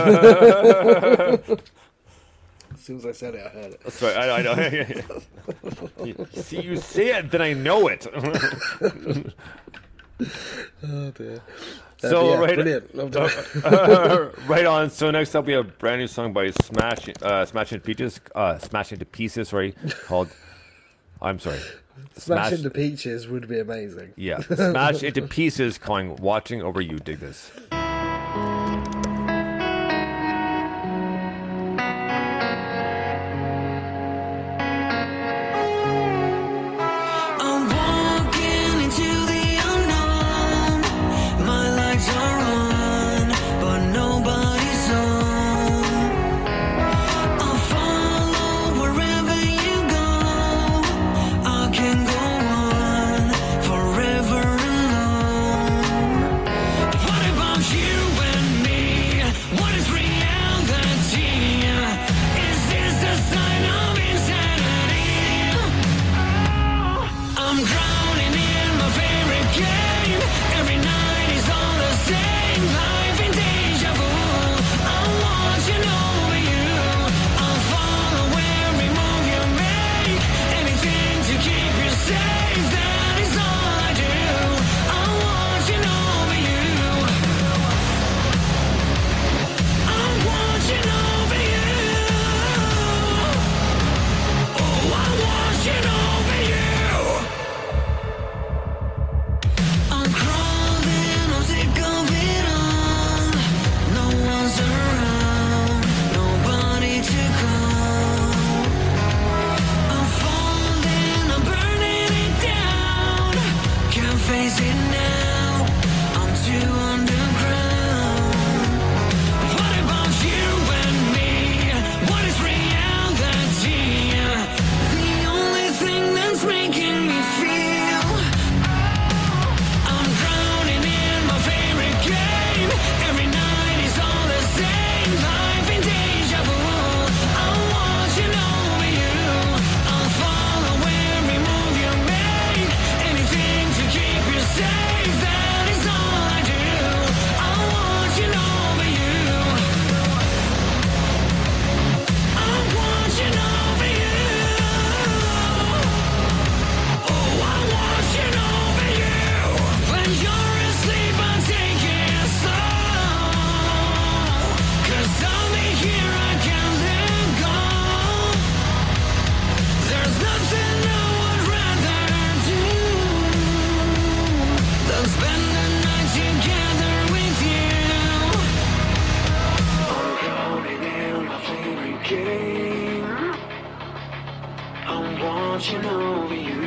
S1: As soon as I said it, I heard it.
S3: That's right. I, I know. You see, you say it, then I know it.
S1: Oh dear.
S3: So
S1: yeah,
S3: right,
S1: brilliant. Loved it.
S3: uh, right on. So next up, we have a brand new song by Smash, uh, Smash Into Peaches, uh, Smash Into Pieces, sorry, called. I'm sorry.
S1: Smash, Smash into Peaches would be amazing.
S3: Yeah, Smash Into Pieces, calling "Watching Over You." Dig this.
S5: What about you?
S4: I'm watching over you.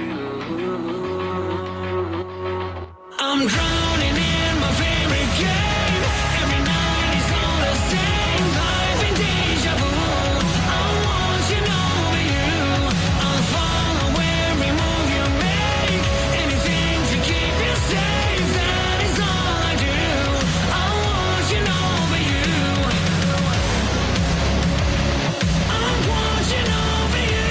S4: I'm drowning in my favorite game. Every night is all the same. Life in deja vu. I'm watching over you. I'll follow every move you make. Anything to keep you safe. That is all I do. I'm watching over you. I'm watching over you.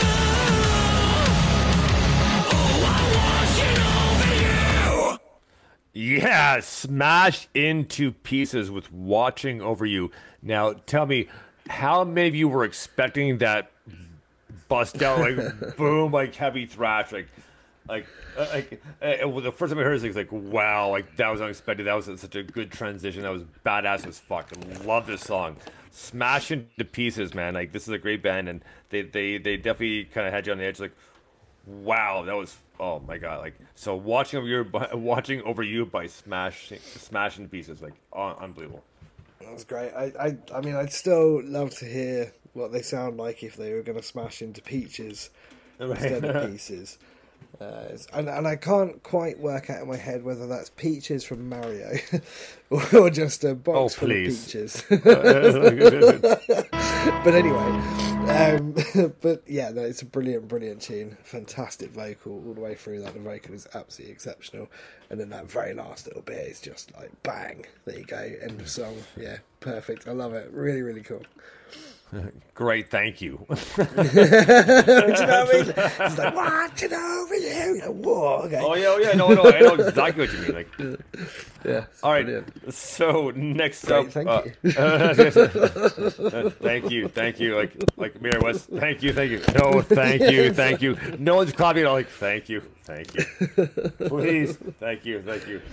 S4: Oh, I'm watching over you.
S3: Yeah, smashed into pieces with watching over you. Now, tell me, how many of you were expecting that bust out, like, boom, like, heavy thrash, like, like, uh, like, uh, well, the first time I heard it, it's like, wow, like, that was unexpected. That was such a good transition. That was badass as fuck. I love this song. Smash into pieces, man. Like, this is a great band, and they, they, they definitely kind of had you on the edge, like, wow, that was, oh my god, like, so watching over you, by, watching over you by smashing, smashing pieces, like, un- unbelievable.
S1: That was great. I, I, I mean, I'd still love to hear what they sound like if they were going to smash into peaches instead of pieces. Uh, it's- and, and I can't quite work out in my head whether that's Peaches from Mario or just a box
S3: Oh,
S1: full
S3: please.
S1: of peaches.
S3: Uh,
S1: But anyway, um, but yeah, no, it's a brilliant, brilliant tune. Fantastic vocal all the way through that. The vocal is absolutely exceptional. And then that very last little bit is just like bang. There you go. End of song. Yeah, perfect. I love it. Really, really cool.
S3: Great, thank you.
S1: Do you know what I mean? It's like, watching over you. Whoa, okay.
S3: Oh yeah, oh, yeah, no, no, I know exactly what you mean. Like,
S1: Yeah.
S3: all right,
S1: Brilliant.
S3: so next
S1: Great,
S3: up,
S1: thank
S3: uh,
S1: you.
S3: uh, thank you, thank you, like, like Mira West, thank you, thank you, no, thank you, thank you. No one's clapping. I'm like, thank you, thank you, please, thank you, thank you.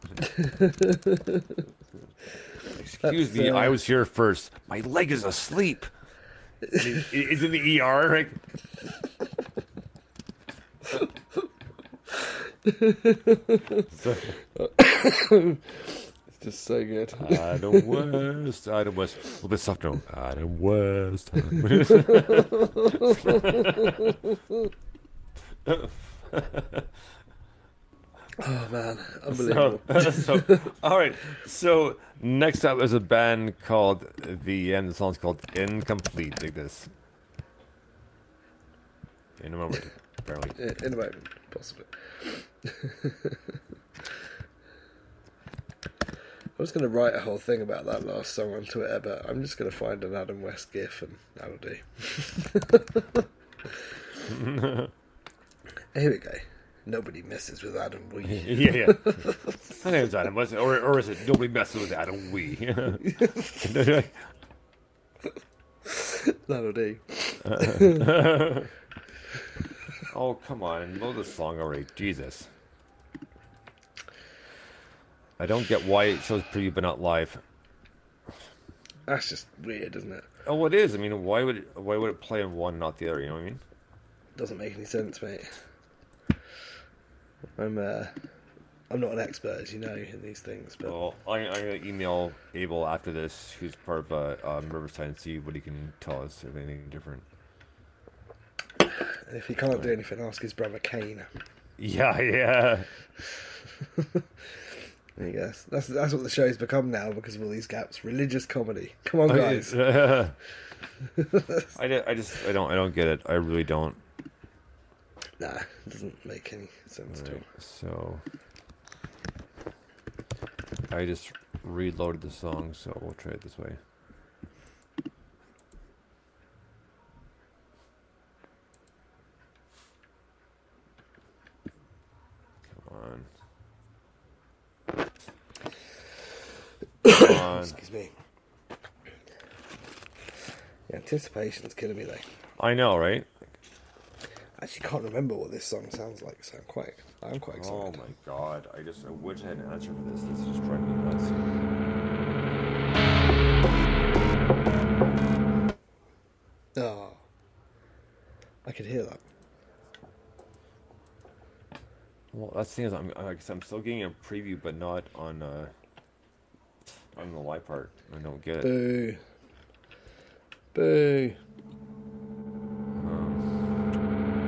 S3: Excuse
S1: That's,
S3: me,
S1: uh,
S3: I was here first. My leg is asleep. He- He's in the E R, right? So,
S1: It's just so good.
S3: Adam West, Adam West. Well, this stuff, no. Adam West.
S1: Oh, man. Unbelievable.
S3: so, so, all right. So next up is a band called The End. The song's called Incomplete. Like this. In a moment, apparently.
S1: In in a moment, possibly. I was going to write a whole thing about that last song on Twitter, but I'm just going to find an Adam West gif and that'll do. Here we go. Nobody messes with Adam Wee.
S3: Yeah, yeah. My name's Adam West, or or is it nobody messes with Adam Wee?
S1: That'll do.
S3: Oh, come on. Load the song already. Jesus. I don't get why it shows preview but not live.
S1: That's just weird, isn't it?
S3: Oh, it is. I mean, why would it, why would it play in one, not the other? You know what I mean?
S1: Doesn't make any sense, mate. I'm uh, I'm not an expert, as you know, in these things, but
S3: Well, I, I'm going to email Abel after this, who's part of uh, um, Riverside, and see what he can tell us if anything different.
S1: and if he can't do anything, ask his brother Kane.
S3: Yeah, yeah.
S1: There you go. That's that's what the show's become now because of all these gaps. Religious comedy. Come on,
S3: I,
S1: guys.
S3: I, di- I just I don't I don't get it. I really don't.
S1: Nah, it doesn't make any sense to
S3: Right,
S1: me.
S3: so I just reloaded the song, so we'll try it this way. Come on. Come on.
S1: Excuse me. The anticipation's killing me, though.
S3: I know, right?
S1: I actually can't remember what this song sounds like, so I'm quite, I'm quite
S3: Oh
S1: excited.
S3: my god, I just I wish I had an answer for this. This is just driving me nuts.
S1: Oh, I could hear that.
S3: Well, that's the thing is, I'm I guess I'm still getting a preview, but not on uh on the live part. I don't get it.
S1: Boo. Boo.
S3: Um,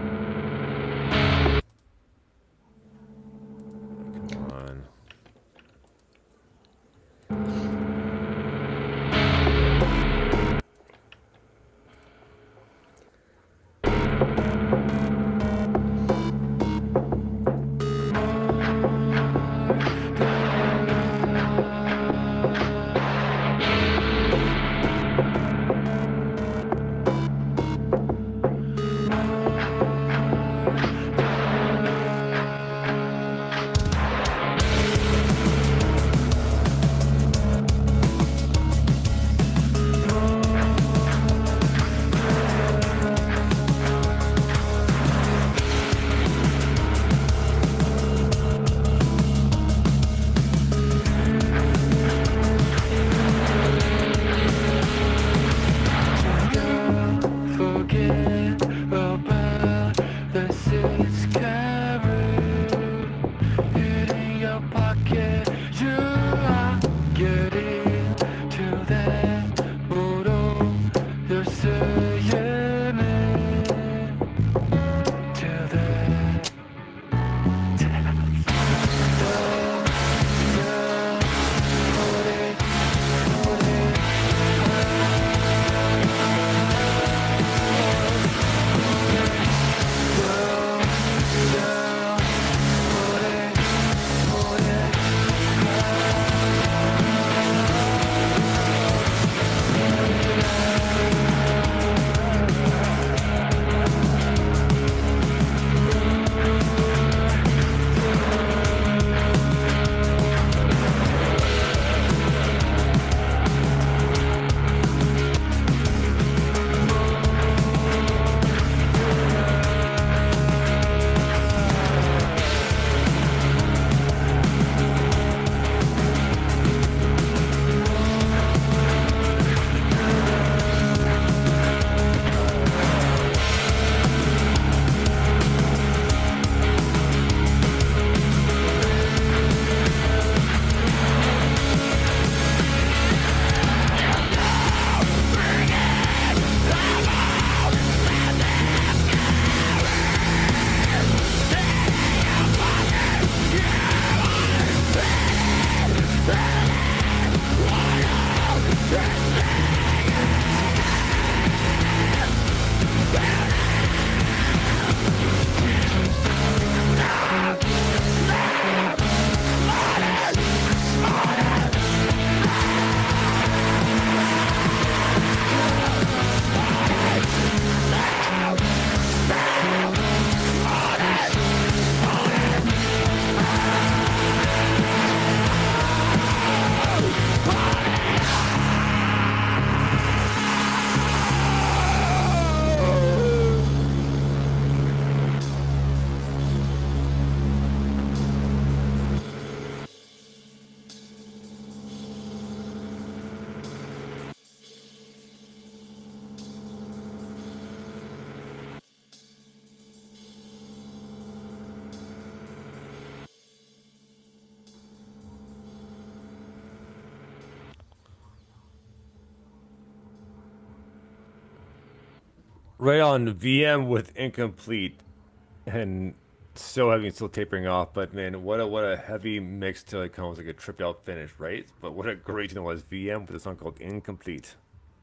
S3: Right on V M with Incomplete, and so heavy and still tapering off. But man, what a what a heavy mix to like almost like a tripped out finish, right? But what a great tune it was. V M with a song called Incomplete.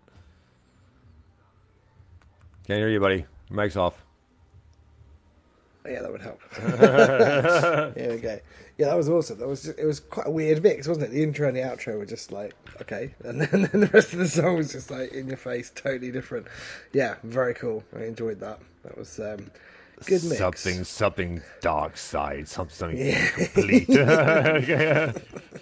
S3: Can't hear you, buddy. Your mic's off.
S1: Oh, yeah, that would help. Yeah, okay. Yeah, that was awesome. That was just, it was quite a weird mix, wasn't it? The intro and the outro were just like, okay, and then, then the rest of the song was just like in your face, totally different. Yeah, very cool. I enjoyed that. That was um, good mix.
S3: Something, something dark side, something, something
S1: Yeah.
S3: complete. Okay.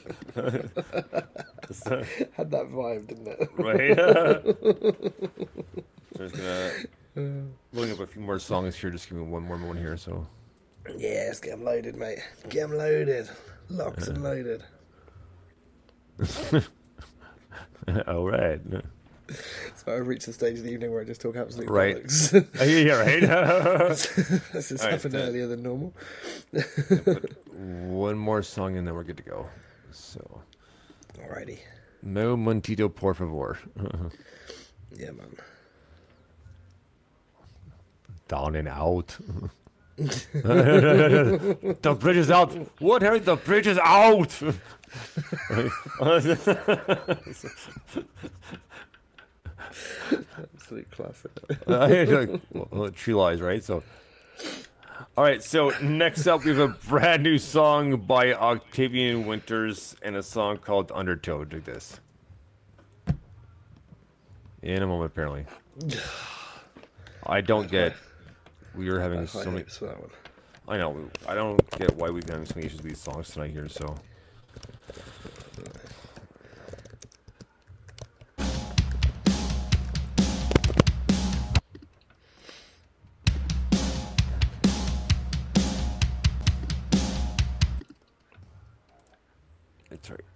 S1: Had that vibe, didn't it?
S3: Right. So just gonna loading up a few more songs here. Just give me one more one here. So
S1: Yeah, let's get them loaded, mate. Get them loaded. Locked and loaded.
S3: all right,
S1: So I've reached the stage of the evening where I just talk absolute
S3: right.
S1: bollocks.
S3: Yeah, right.
S1: This has
S3: All right,
S1: happened
S3: uh,
S1: earlier than normal.
S3: One more song and then we're good to go. So,
S1: Alrighty.
S3: No Montito, por favor.
S1: Yeah, man.
S3: Down and out. The bridge is out. What, Harry? The bridge is out.
S1: Absolute classic.
S3: Well, Tree Lies, right? So, all right. So next up, we have a brand new song by Octavian Winters and a song called Undertow. Dig this. In a moment, apparently. I don't get. We are having so many.
S1: For that one.
S3: I know. I don't get why we've been having so many issues with these songs tonight here. So. It's right.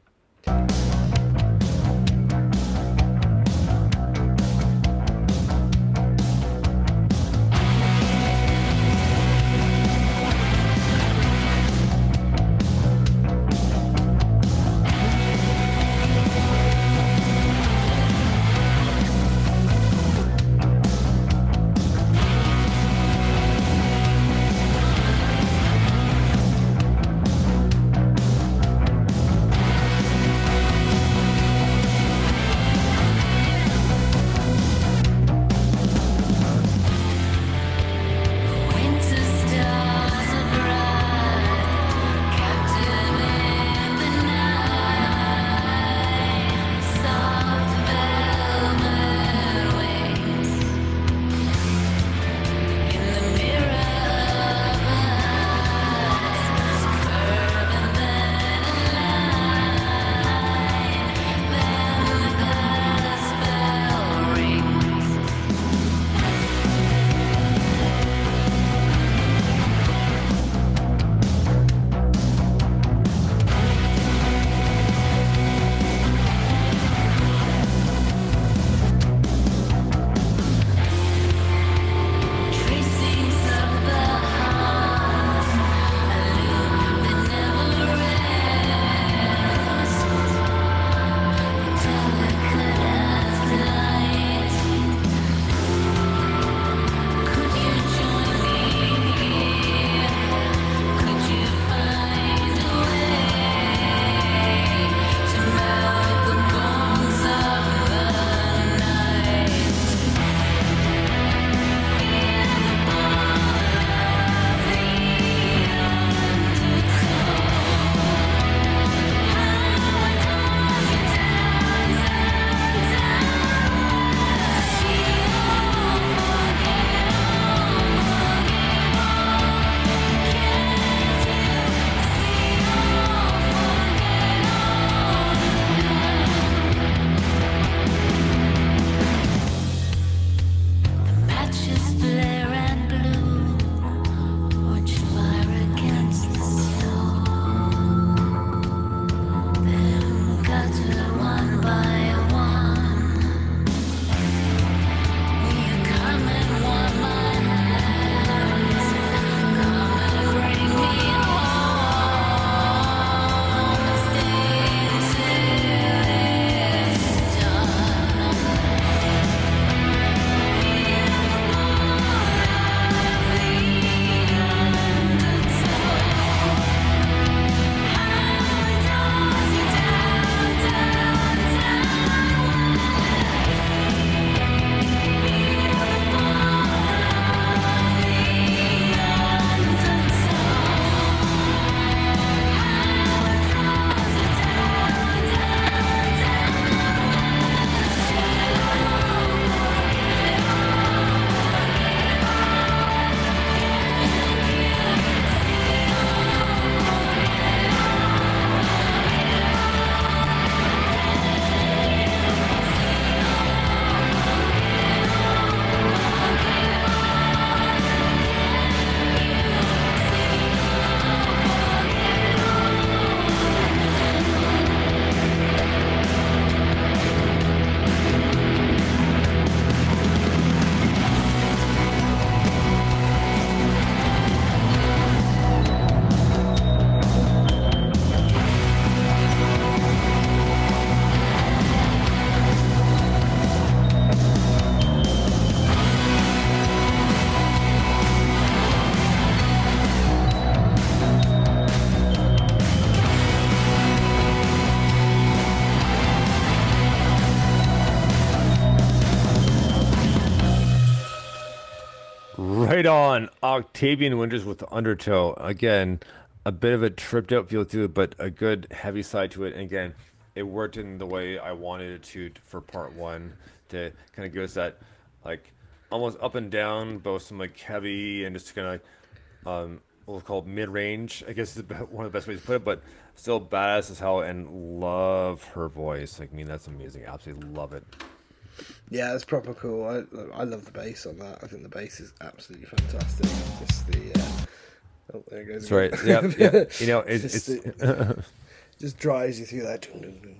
S3: Right on. Octavian Winters with Undertow. Again, a bit of a tripped out feel to it, but a good heavy side to it. And again, it worked in the way I wanted it to for part one to kind of give us that like almost up and down, both some like heavy and just kind of like, um, what we'll call mid-range, I guess is one of the best ways to put it, but still badass as hell, and love her voice. Like, I mean, that's amazing. Absolutely love it.
S1: Yeah, it's proper cool. I I love the bass on that. I think the bass is absolutely fantastic. Just the uh, oh, there it goes.
S3: That's right. Yeah, yeah. You know, it,
S1: just,
S3: it's
S1: it, just drives you through that.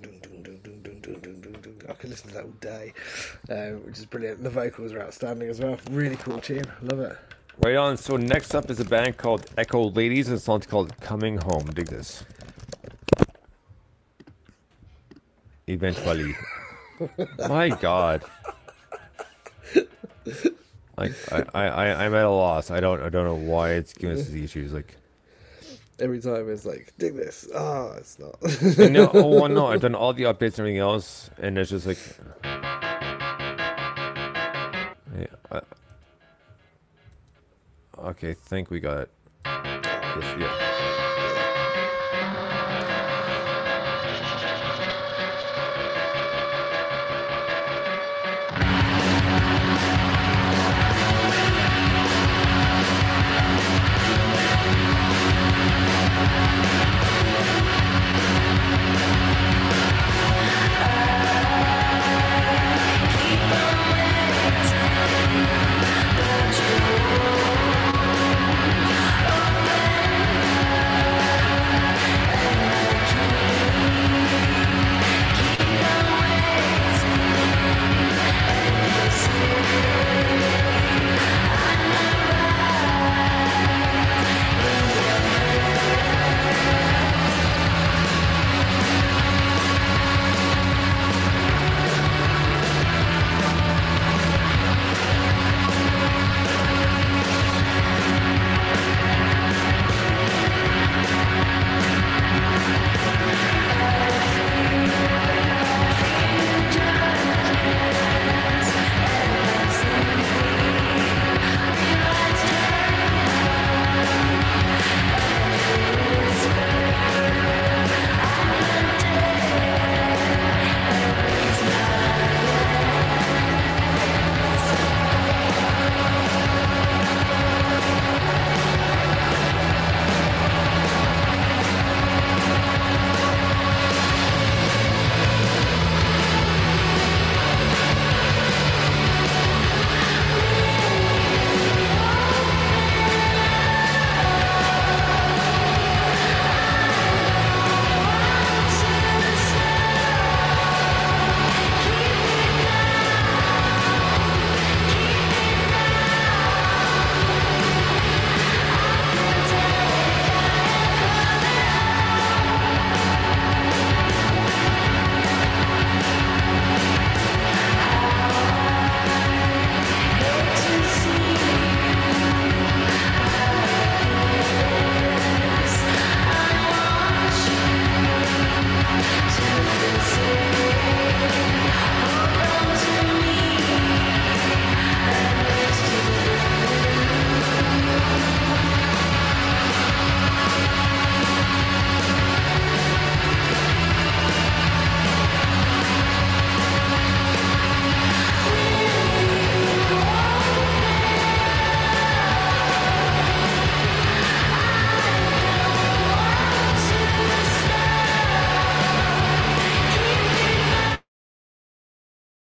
S1: I could listen to that all day, uh, which is brilliant. The vocals are outstanding as well. Really cool tune. Love it.
S3: right on. So next up is a band called Echo Ladies, and the song's called "Coming Home." Dig this. Eventually. My God. Like I, I, I'm at a loss. I don't I don't know why it's giving us these issues. Like
S1: Every time it's like, dig this. Ah, oh, it's not.
S3: I know, oh well, no, I've done all the updates and everything else, and it's just like yeah, I, okay, I think we got it. Yes, yeah.